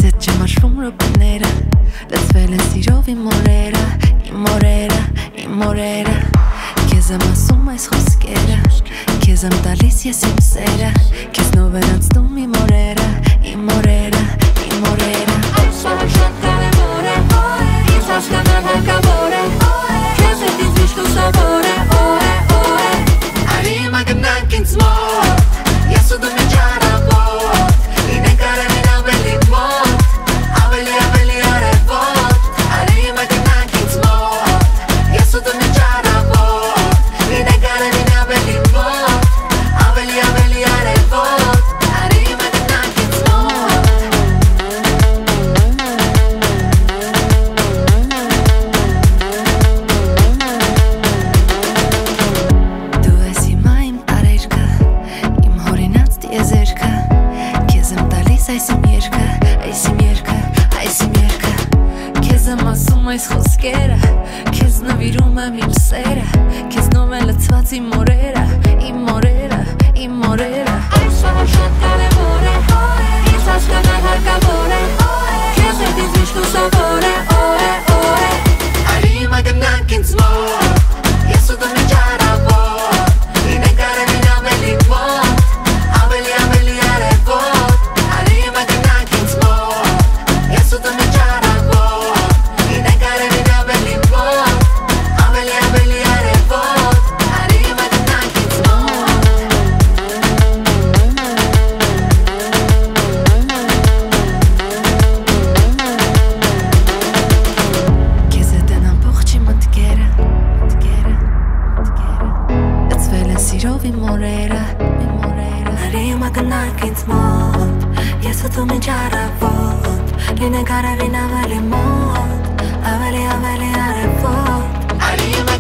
Քեզ հետ չմաշվում ռոպեները, լցվել են սիրով իմ օրերը, իմ օրերը, իմ օրերը Քեզ եմ ասում այս խոսքերը, քեզ եմ տալիս ես իմ սերը Քեզնով են անցնում իմ օրերը, իմ օրերը, իմ օրերը Այսօր շատ կարևոր է, ինձ հասկանալ հարկավոր է Քեզ հետ ինձ միշտ լուսավոր է, Արի հիմա գնանք ինձ մոտ, ես ու դու մի ճարապոտ Լինենք արևին ավելի մոտ, ավելի արևոտ Արի հիմա գնանք ինձ մոտ, ես ու դու մի ճարապոտ Լինենք արևին ավելի մոտ, ավելի արևոտ Արի հիմա գնանք ինձ մոտ Դու ես հիմա իմ տարերկը, իմ հորինած տիեզերքը Քեզ եմ տալիս այս իմ երկը, այս իմ երկը, այս իմ երկը Քեզ եմ ասում այս խոսքերը, քեզ նվիրում եմ իմ սերը Քեզնով են լցված իմ օրերը, իմ օրերը, իմ օրերը Այսօր շատ կարևոր է, ինձ հասկանալ հարկավոր է Քեզ հետ ինձ միշտ լուսավոր է, Արի հիմա գնանք ինձ մոտ, ես ու դու մի ճարապոտ Լինենք արևին ավելի մոտ, ավելի արևոտ Արի հիմա գնանք ինձ մոտ, ես ու դու մի ճարապոտ Լինենք արևին ավելի մոտ, ավելի արևոտ Արի հիմա գնանք ինձ մոտ Քեզ հետ են ամբողջ իմ մտքերը Լցվել են սիրով իմ օրերը Արի հիմա գնանք ինձ մոտ, ես ու դու մի ճարապոտ Լինենք արևին ավելի մոտ, ավելի արևոտ Արի հիմա